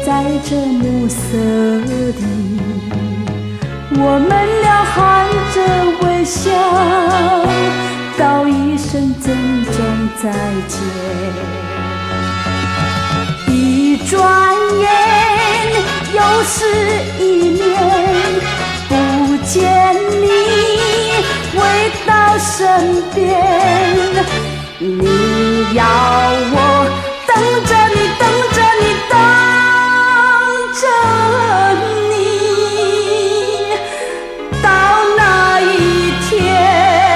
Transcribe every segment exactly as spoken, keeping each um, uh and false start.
在这暮色里，我们俩含着微笑，道一声珍重再见。一转眼又是一年，不见你回到身边，你要我等着你，等着你，等着你，到那一天。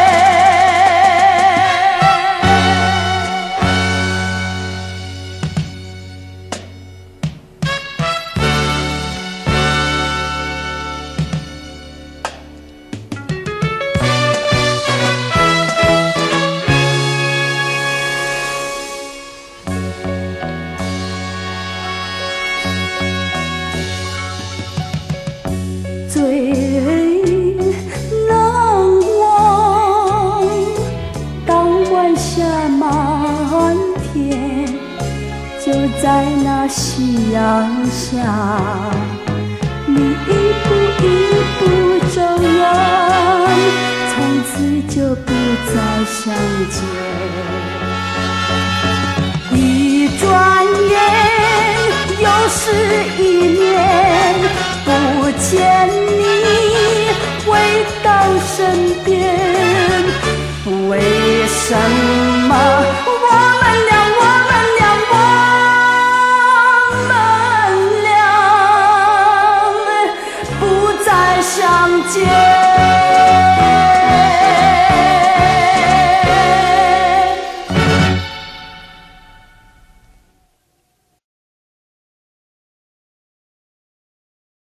最难忘，当晚霞满天，就在那夕阳下，你一步一步走远，从此就不再相见。